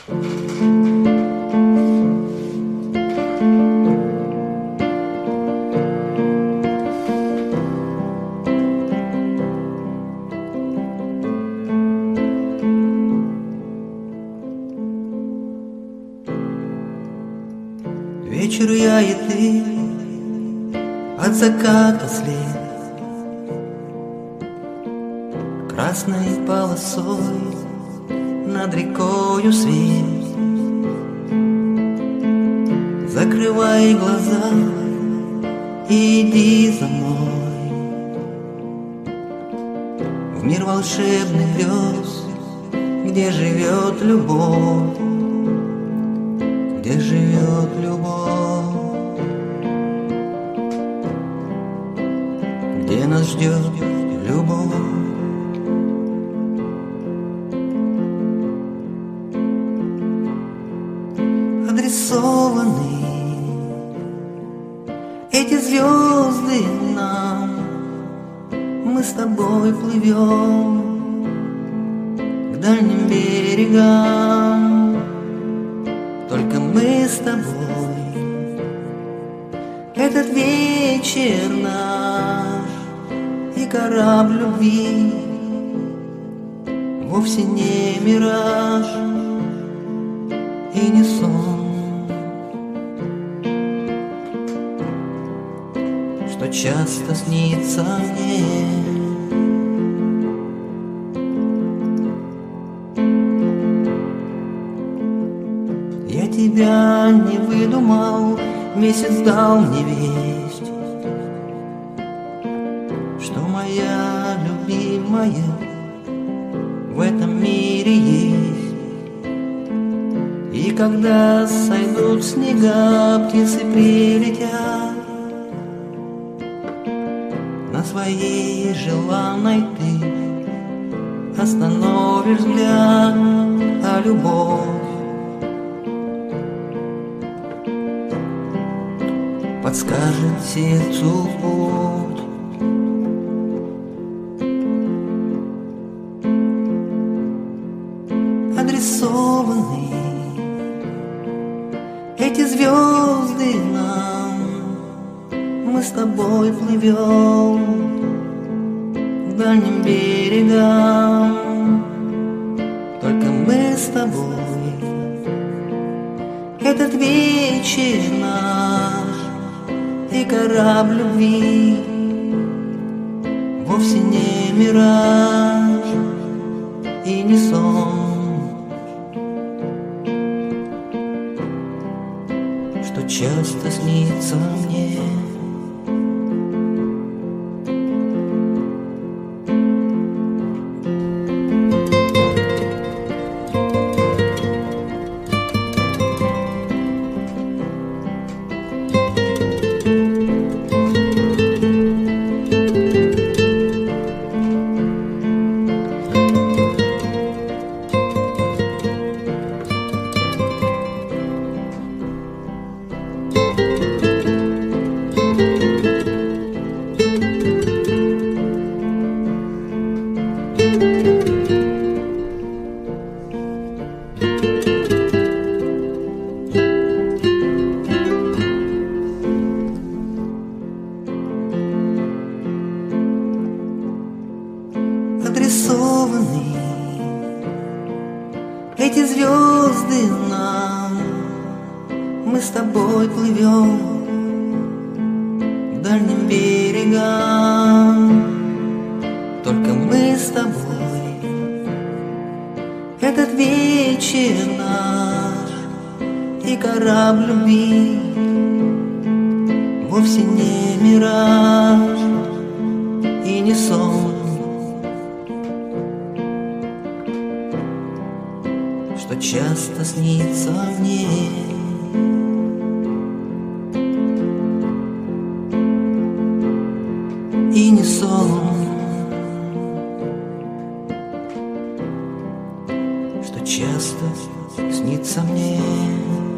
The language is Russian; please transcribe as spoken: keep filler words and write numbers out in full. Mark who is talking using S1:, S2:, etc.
S1: Вечер я и ты, от заката след, красной полосой над рекою свет. Закрывай глаза и иди за мной в мир волшебных грез, где живет любовь, где живет любовь, где нас ждет любовь. Адресованы эти звезды нам, мы с тобой плывем к дальним берегам. Только мы с тобой, этот вечер наш, и корабль любви вовсе не мираж и не сон, что часто снится мне. Я тебя не выдумал, месяц дал мне весть, что моя любимая в этом мире есть. И когда сойдут снега, птицы прилетят, на своей желанной ты остановишь взгляд, а любовь подскажет сердцу путь. Адресованы эти звезды нам, мы с тобой плывем к дальним берегам. Только мы с тобой, этот вечер наш, и корабль любви вовсе не мираж и не сон, что часто снится мне. Адресованы эти звезды нам, мы с тобой плывем к дальним берегам. Только мы с тобой, этот вечер наш, и корабль любви вовсе не мираж и не сон, что часто снится мне. И не сон, что часто снится мне.